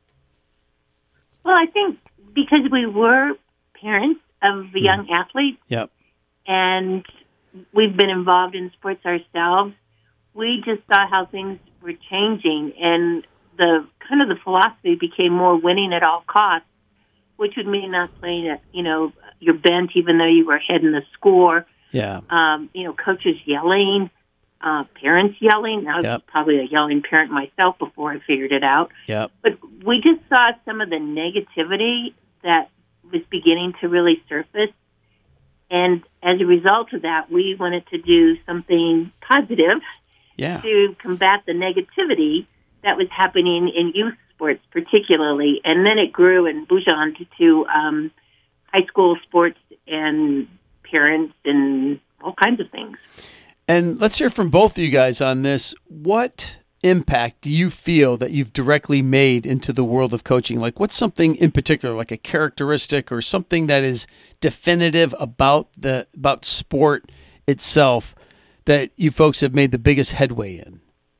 Well, I think because we were parents of a young mm. athlete, yep. and we've been involved in sports ourselves, we just saw how things were changing, and the kind of the philosophy became more winning at all costs, which would mean not playing at, you know, your bent even though you were ahead in the score. Yeah. Um, you know, coaches yelling, uh, parents yelling. I was yep. probably a yelling parent myself before I figured it out. Yep. But we just saw some of the negativity that was beginning to really surface. And as a result of that, we wanted to do something positive yeah. to combat the negativity that was happening in youth sports particularly. And then it grew and bougeoned to um, high school sports and parents and all kinds of things. And let's hear from both of you guys on this. What impact do you feel that you've directly made into the world of coaching? Like, what's something in particular, like a characteristic or something that is definitive about the about sport itself that you folks have made the biggest headway in?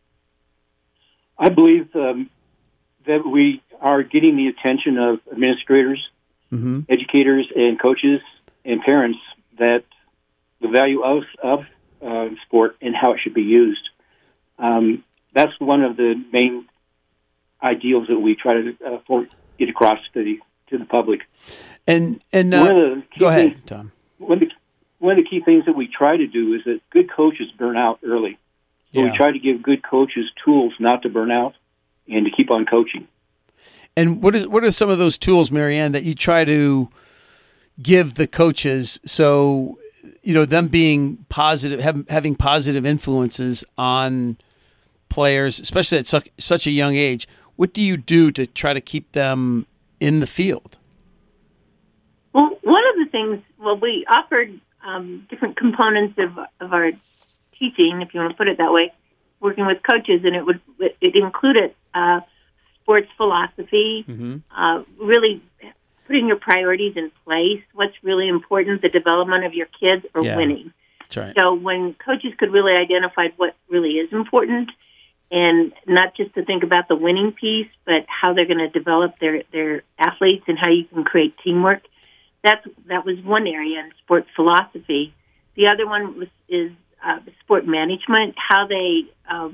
I believe um, that we are getting the attention of administrators, mm-hmm. educators, and coaches and parents that the value of, of uh, sport and how it should be used. Um, that's one of the main ideals that we try to uh, for, get across to the to the public. And and uh, one of the key go ahead, things, Tom. One of, the, one of the key things that we try to do is that good coaches burn out early. So yeah. we try to give good coaches tools not to burn out and to keep on coaching. And what is what are some of those tools, Marianne, that you try to give the coaches so, you know, them being positive, have, having positive influences on players, especially at such, such a young age? What do you do to try to keep them in the field? Well, one of the things, well, we offered um, different components of, of our teaching, if you want to put it that way, working with coaches, and it would it included uh, sports philosophy, mm-hmm. uh, really putting your priorities in place, what's really important, the development of your kids, or yeah, winning. That's right. So when coaches could really identify what really is important, and not just to think about the winning piece, but how they're going to develop their, their athletes and how you can create teamwork, that's, that was one area in sport philosophy. The other one was is uh, sport management, how they um,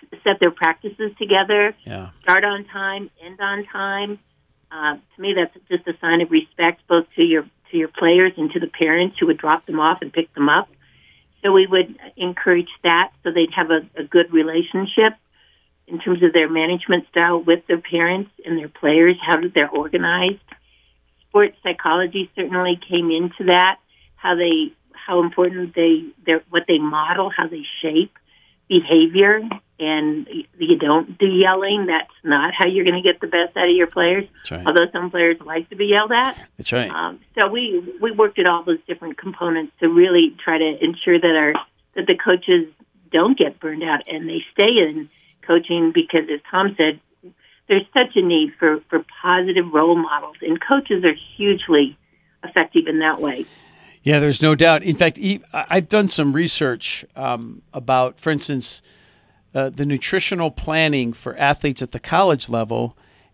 set their practices together, Yeah. start on time, end on time. Uh, to me, that's just a sign of respect, both to your to your players and to the parents who would drop them off and pick them up. So we would encourage that so they'd have a, a good relationship in terms of their management style with their parents and their players, how they're organized. Sports psychology certainly came into that, how they, how important they, their, what they model, how they shape behavior. And you don't do yelling. That's not how you're going to get the best out of your players. That's right. Although some players like to be yelled at. That's right. Um, so we we worked at all those different components to really try to ensure that our that the coaches don't get burned out and they stay in coaching, because, as Tom said, there's such a need for, for positive role models, and coaches are hugely effective in that way. Yeah, there's no doubt. In fact, e- I've done some research um, about, for instance, uh, the nutritional planning for athletes at the college level,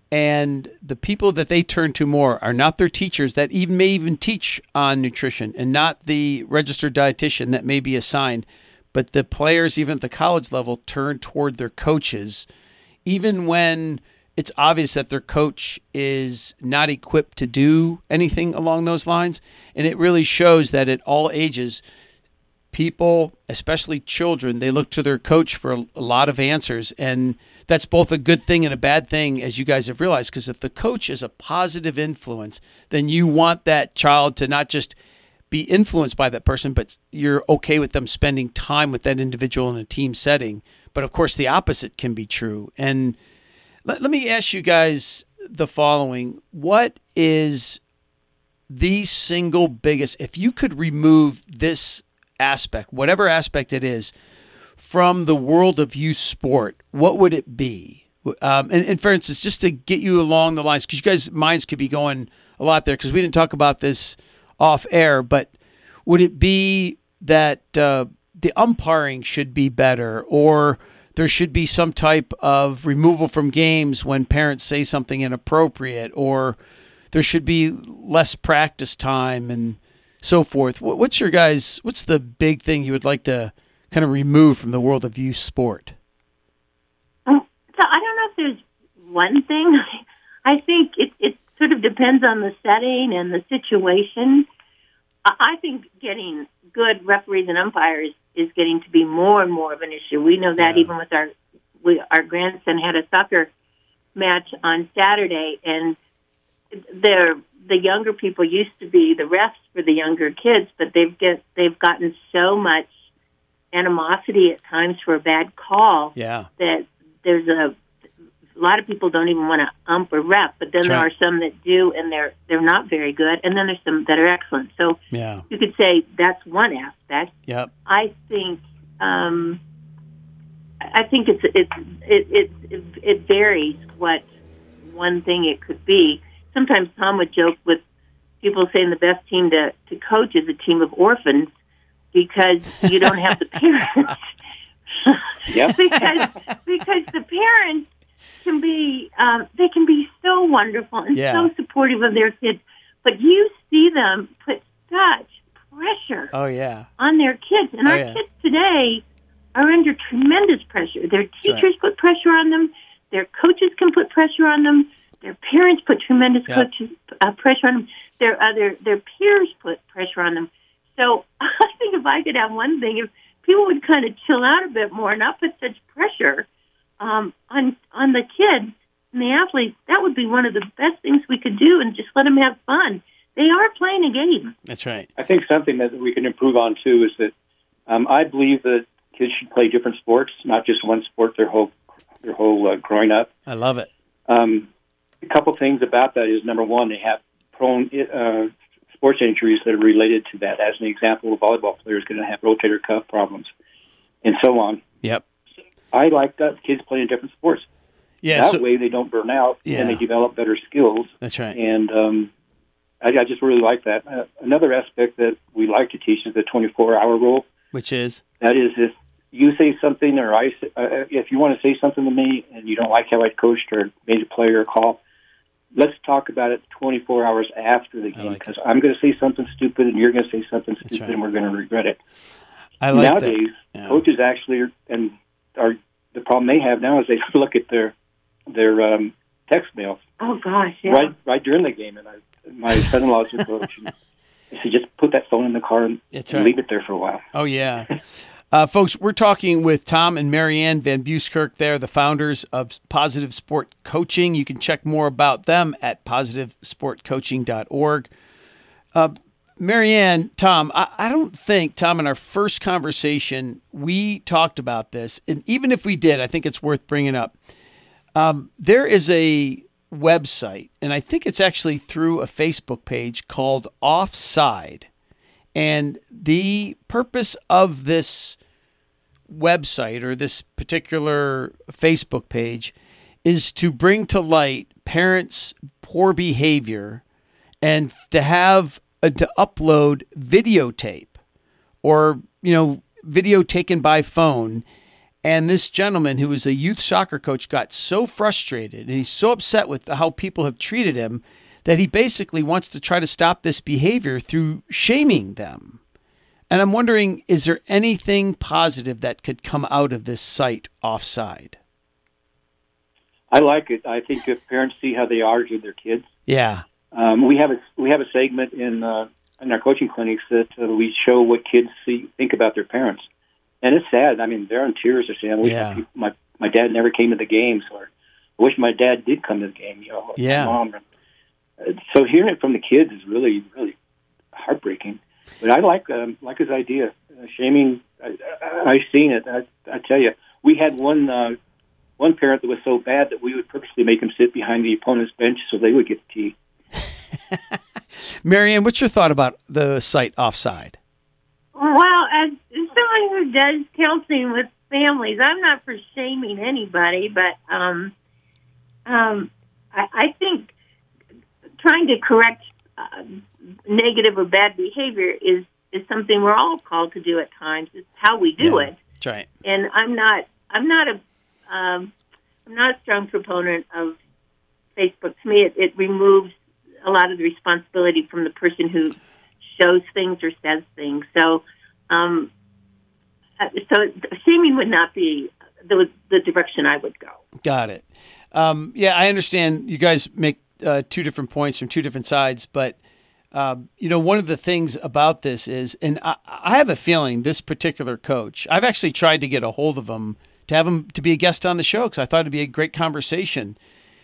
and the people that they turn to more are not their teachers that even may even teach on nutrition, and not the registered dietitian that may be assigned, but the players even at the college level turn toward their coaches, even when it's obvious that their coach is not equipped to do anything along those lines. And it really shows that at all ages, people, especially children, they look to their coach for a lot of answers. And that's both a good thing and a bad thing, as you guys have realized, because if the coach is a positive influence, then you want that child to not just be influenced by that person, but you're okay with them spending time with that individual in a team setting. But of course, the opposite can be true. And let, let me ask you guys the following. What is the single biggest, if you could remove this aspect, whatever aspect it is, from the world of youth sport, what would it be? Um, and, and for instance, just to get you along the lines, because you guys' minds could be going a lot there, because we didn't talk about this off air, but would it be that uh, the umpiring should be better, or there should be some type of removal from games when parents say something inappropriate, or there should be less practice time and so forth? What's your guys, what's the big thing you would like to kind of remove from the world of youth sport? Um, so I don't know if there's one thing. I think it, it sort of depends on the setting and the situation. I think getting good referees and umpires is getting to be more and more of an issue. We know that yeah. even with our we, our grandson had a soccer match on Saturday, and they're, the younger people used to be the refs for the younger kids, but they've get they've gotten so much animosity at times for a bad call yeah. that there's a A lot of people don't even want to ump or ref, but then That's there right. are some that do, and they're they're not very good, and then there's some that are excellent. So yeah. you could say that's one aspect. Yep. I think um, I think it's it's it, it it varies what one thing it could be. Sometimes Tom would joke with people saying the best team to to coach is a team of orphans, because you don't have the parents. Yeah. because because the parents can be um, they can be so wonderful and Yeah. so supportive of their kids, but you see them put such pressure Oh, yeah. on their kids, and Oh, our yeah. kids today are under tremendous pressure. Their teachers right. put pressure on them. Their coaches can put pressure on them. Their parents put tremendous Yeah. coaches, uh, pressure on them. Their other their peers put pressure on them. So I think if I could have one thing, if people would kind of chill out a bit more, not put such pressure um, on on the kids and the athletes, that would be one of the best things we could do, and just let them have fun. They are playing a game. That's right. I think something that we can improve on, too, is that um, I believe that kids should play different sports, not just one sport their whole their whole uh, growing up. I love it. Um, a couple things about that is, number one, they have prone uh, sports injuries that are related to that. As an example, a volleyball player is going to have rotator cuff problems and so on. Yep. I like that kids playing different sports. Yeah, that so- way they don't burn out Yeah. and they develop better skills. That's right. And um, I, I just really like that. Uh, another aspect that we like to teach is the twenty-four hour rule. Which is? That is, if you say something, or I, say, uh, if you want to say something to me and you don't like how I coached or made a play or a call, let's talk about it twenty-four hours after the game, because like I'm going to say something stupid and you're going to say something stupid, right. and we're going to regret it. I like Nowadays, that. Yeah. coaches actually are, and are the problem they have now is they look at their their um, text mail. Oh gosh, yeah. Right, right during the game, and I, my son-in-law's a coach. And I said, just put that phone in the car and, That's and right. leave it there for a while. Oh, yeah. uh, folks, we're talking with Tom and Marianne Van Buskirk. They're the founders of Positive Sport Coaching. You can check more about them at positive sport coaching dot org. Uh, Marianne, Tom, I, I don't think, Tom, in our first conversation, we talked about this. And even if we did, I think it's worth bringing up. Um, there is a website, and I think it's actually through a Facebook page called Offside. And the purpose of this website or this particular Facebook page is to bring to light parents' poor behavior and to have uh, to upload videotape or, you know, video taken by phone. And this gentleman who was a youth soccer coach got so frustrated and he's so upset with how people have treated him that he basically wants to try to stop this behavior through shaming them. And I'm wondering, is there anything positive that could come out of this site Offside? I like it. I think if parents see how they are with their kids. Yeah. Um, we have a we have a segment in uh, in our coaching clinics that uh, we show what kids see think about their parents. And it's sad. I mean, they're in tears. They're saying, I wish Yeah. my, people, my my dad never came to the games, or I wish my dad did come to the game. You know, Yeah. my mom. Uh, So hearing it from the kids is really, really heartbreaking. But I like um, like his idea. Uh, shaming, I, I, I've seen it. I, I tell you, we had one uh, one parent that was so bad that we would purposely make him sit behind the opponent's bench so they would get the tea. Marianne, what's your thought about the site Offside? Well, as someone who does counseling with families, I'm not for shaming anybody, but um, um, I, I think trying to correct uh, negative or bad behavior is, is something we're all called to do at times. It's how we do Yeah, it. That's right. And I'm not, I'm not a, um, I'm not a strong proponent of Facebook. To me, it, it removes a lot of the responsibility from the person who shows things or says things. So, um, uh, so shaming would not be the, the direction I would go. Got it. Um, yeah, I understand you guys make uh, two different points from two different sides, but um, you know, one of the things about this is, and I, I have a feeling this particular coach, I've actually tried to get a hold of him to have him to be a guest on the show because I thought it'd be a great conversation.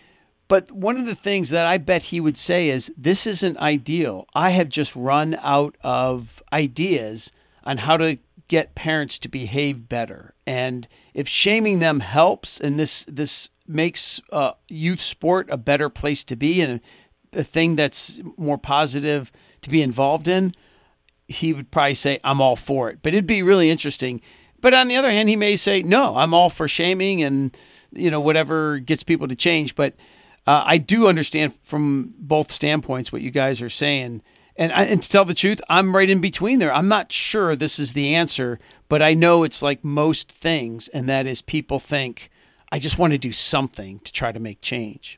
But one of the things that I bet he would say is, this isn't ideal. I have just run out of ideas on how to get parents to behave better. And if shaming them helps, and this this makes uh, youth sport a better place to be and a, a thing that's more positive to be involved in, he would probably say, I'm all for it. But it'd be really interesting. But on the other hand, he may say, no, I'm all for shaming and, you know, whatever gets people to change. But Uh, I do understand from both standpoints what you guys are saying. And, I, and to tell the truth, I'm right in between there. I'm not sure this is the answer, but I know it's like most things, and that is people think, I just want to do something to try to make change.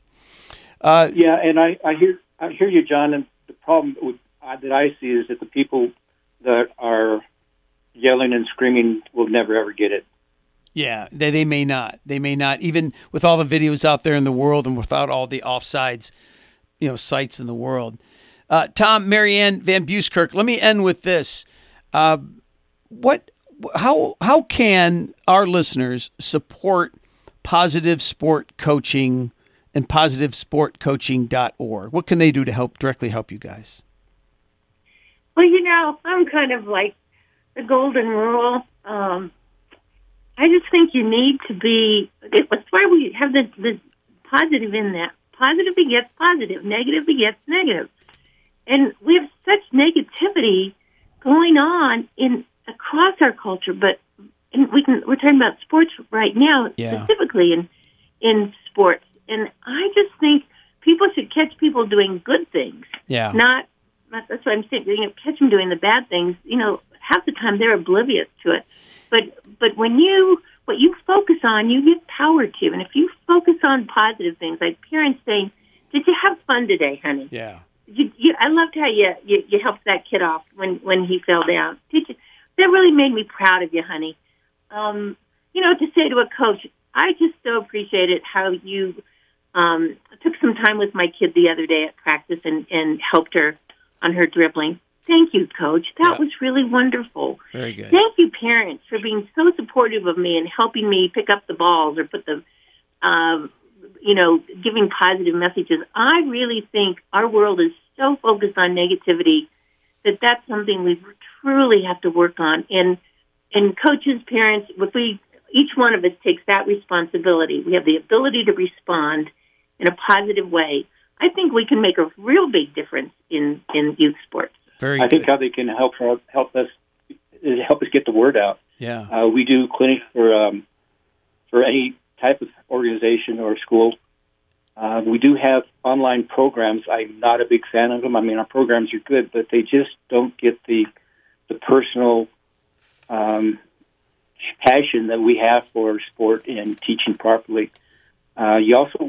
Uh, yeah, and I, I hear I hear you, John, and the problem with, uh, that I see is that the people that are yelling and screaming will never, ever get it. Yeah, they, they may not. They may not, even with all the videos out there in the world and without all the offsides, you know, sites in the world. Uh, Tom, Marianne Van Buskirk, let me end with this. Uh, what, how, how can our listeners support Positive Sport Coaching and positive sport coaching dot org? What can they do to help directly help you guys? Well, you know, I'm kind of like the golden rule. Um, I just think you need to be, that's why we have the, the positive in that. Positive begets positive, negative begets negative. And we have such negativity going on in across our culture, but and we can, we're talking about sports right now, yeah. specifically in, in sports. And I just think people should catch people doing good things. Yeah. Not, not that's what I'm saying, you know, catch them doing the bad things. You know, half the time they're oblivious to it. But but when you, what you focus on, you give power to. And if you focus on positive things, like parents saying, did you have fun today, honey? Yeah. You, you, I loved how you, you, you helped that kid off when, when he fell down. Did you, that really made me proud of you, honey. Um, you know, to say to a coach, I just so appreciated how you um, took some time with my kid the other day at practice and, and helped her on her dribbling. Thank you, Coach. That yeah. was really wonderful. Very good. Thank you, parents, for being so supportive of me and helping me pick up the balls or put the, um, you know, giving positive messages. I really think our world is so focused on negativity that that's something we truly have to work on. And and coaches, parents, if we each one of us takes that responsibility, we have the ability to respond in a positive way. I think we can make a real big difference in, in youth sports. Very I good. think how they can help help us is help us get the word out. Yeah. Uh, we do clinics for um, for any type of organization or school. Uh, we do have online programs. I'm not a big fan of them. I mean, our programs are good, but they just don't get the the personal um, passion that we have for sport and teaching properly. Uh, you also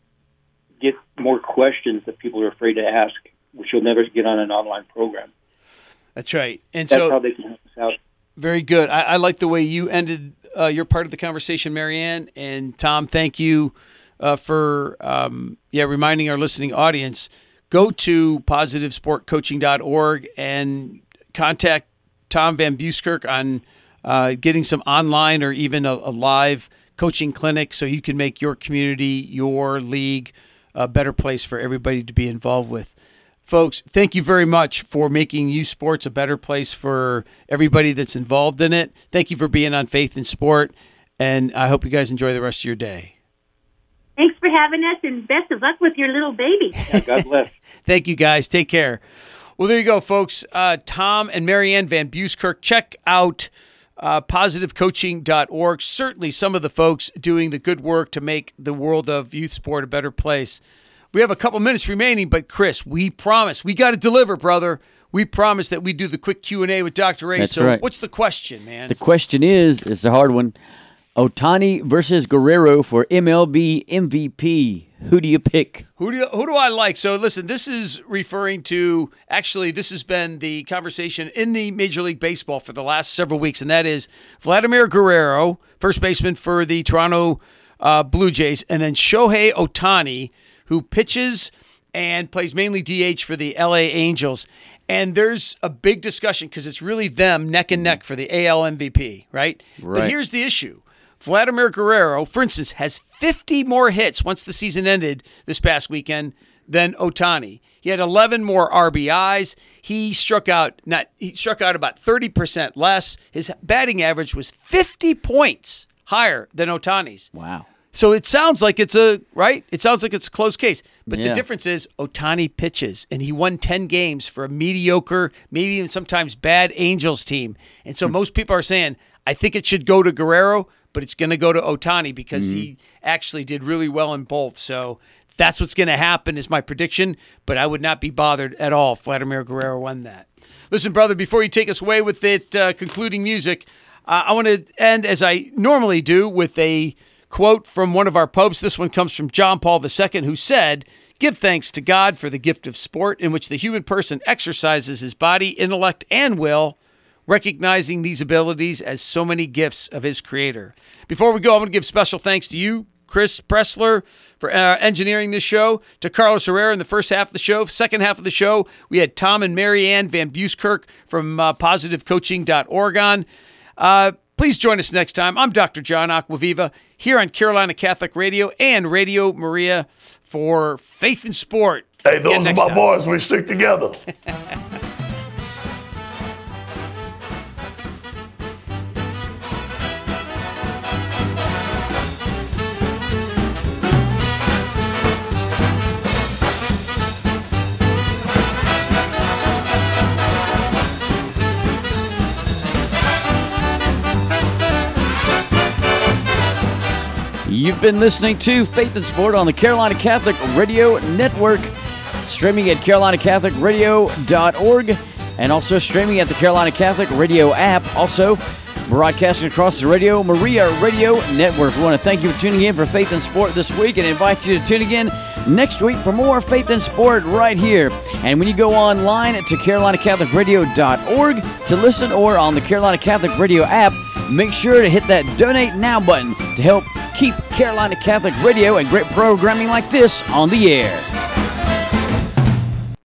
get more questions that people are afraid to ask, which you'll never get on an online program. That's right. And That's so, how they can help us out. Very good. I, I like the way you ended uh, your part of the conversation, Marianne. And Tom, thank you uh, for um, yeah reminding our listening audience. Go to positive sport coaching dot org and contact Tom Van Buskirk on uh, getting some online or even a, a live coaching clinic so you can make your community, your league, a better place for everybody to be involved with. Folks, thank you very much for making youth sports a better place for everybody that's involved in it. Thank you for being on Faith in Sport, and I hope you guys enjoy the rest of your day. Thanks for having us, and best of luck with your little baby. Yeah, God bless. Thank you, guys. Take care. Well, there you go, folks. Uh, Tom and Marianne Van Buskirk. Check out uh, positive coaching dot org. Certainly some of the folks doing the good work to make the world of youth sport a better place. We have a couple minutes remaining, but Chris, we promise. We got to deliver, brother. We promise that we do the quick Q and A with Doctor Ray. That's so right. What's the question, man? The question is, it's a hard one, Ohtani versus Guerrero for M L B M V P. Who do you pick? Who do you, who do I like? So listen, this is referring to, actually, this has been the conversation in the Major League Baseball for the last several weeks, and that is Vladimir Guerrero, first baseman for the Toronto uh, Blue Jays, and then Shohei Ohtani, who pitches and plays mainly D H for the L A Angels. And there's a big discussion because it's really them neck and neck for the A L M V P, right? Right. But here's the issue. Vladimir Guerrero, for instance, has fifty more hits once the season ended this past weekend than Ohtani. He had eleven more R B Is. He struck out not he struck out about thirty percent less. His batting average was fifty points higher than Ohtani's. Wow. So it sounds like it's a right. It sounds like it's a close case. But Yeah. the difference is Ohtani pitches, and he won ten games for a mediocre, maybe even sometimes bad Angels team. And so most people are saying, I think it should go to Guerrero, but it's going to go to Ohtani because Mm-hmm. he actually did really well in both. So that's what's going to happen is my prediction, but I would not be bothered at all if Vladimir Guerrero won that. Listen, brother, before you take us away with it, uh, concluding music, uh, I want to end, as I normally do, with a quote from one of our popes. This one comes from John Paul the Second, who said, "Give thanks to God for the gift of sport in which the human person exercises his body, intellect, and will, recognizing these abilities as so many gifts of his creator." Before we go, I'm going to give special thanks to you, Chris Pressler, for uh, engineering this show, to Carlos Herrera in the first half of the show. Second half of the show, we had Tom and Marianne Van Buskirk from uh, positive coaching dot org on. Uh, please join us next time. I'm Doctor John Aquaviva here on Carolina Catholic Radio and Radio Maria for Faith in Sport. Hey, Again those are next my time. boys. We stick together. You've been listening to Faith in Sport on the Carolina Catholic Radio Network, streaming at carolina catholic radio dot org and also streaming at the Carolina Catholic Radio app. Also broadcasting across the Radio Maria Radio Network. We want to thank you for tuning in for Faith in Sport this week and invite you to tune again next week for more Faith in Sport right here. And when you go online to carolina catholic radio dot org to listen or on the Carolina Catholic Radio app, make sure to hit that Donate Now button to help keep Carolina Catholic Radio and great programming like this on the air.